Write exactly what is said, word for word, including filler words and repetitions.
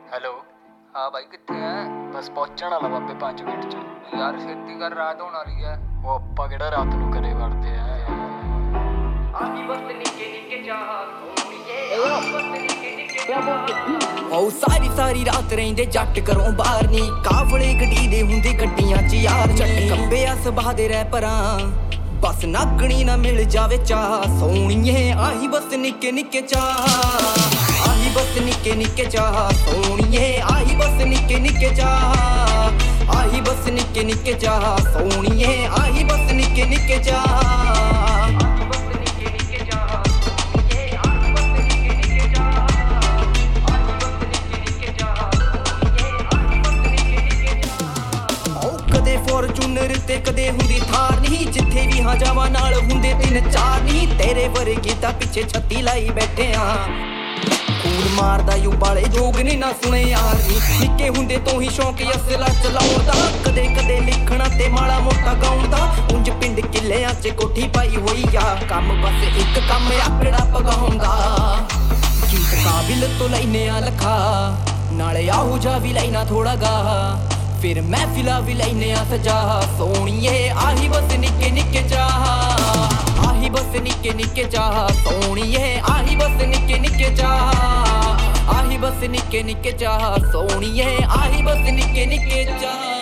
Hello. हाँ भाई कितने है? बस पहुंचण वाला बाबे पाँच मिनट च। यार खेती कर रात होने वाली है। वो अप्पा केड़ा रात नूं करे वड़दे हैं। ओ सारी सारी रात रहिंदे जट घरों बाहर नी काफले गड्डी दे हुंदे गड्डियां च यार झट कंबे अस बहादे रह परां बस नागणी ना मिल जावे चाह सोहणीए आही बस निक्के निक्के चाह आही बस निक्के निक्के चाह सोहणीए आही बस निक्के निक्के चाह आही बस निक्के निक्के चाह सोहणीए आही बस निक्के निक्के चाह फॉर्चूनर ते कदे हुंदी थार नहीं जिथे भी हाँ जावा नाल हुंदे तीन चार नहीं तेरे वर्गे तां पिछे छत्ती लाई बैठे हाँ खून मारदा यू बाले जोग ने ना सुने यार नी निक्के हुंदे तो ही शौक असला चलाउण दा कदे कदे लिखना ते माड़ा मोटा गाउण दा उंज पिंड किल्लियां च कोठी पाई होई आ कम बस एक कम आकड़ा पगाउण दा गीत काबिल तो लैने आ लखा नाले आहू जा भी लैना थोड़ा गा फिर महफिला भी लैने आ सजा सोहणीए आही बस निक्के निक्के चाह आही बस निक्के निक्के चाह सोहणीए आही बस निक्के निक्के चाह आही बस निक्के निक्के चाह सोहणीए आही बस निक्के निक्के चाह।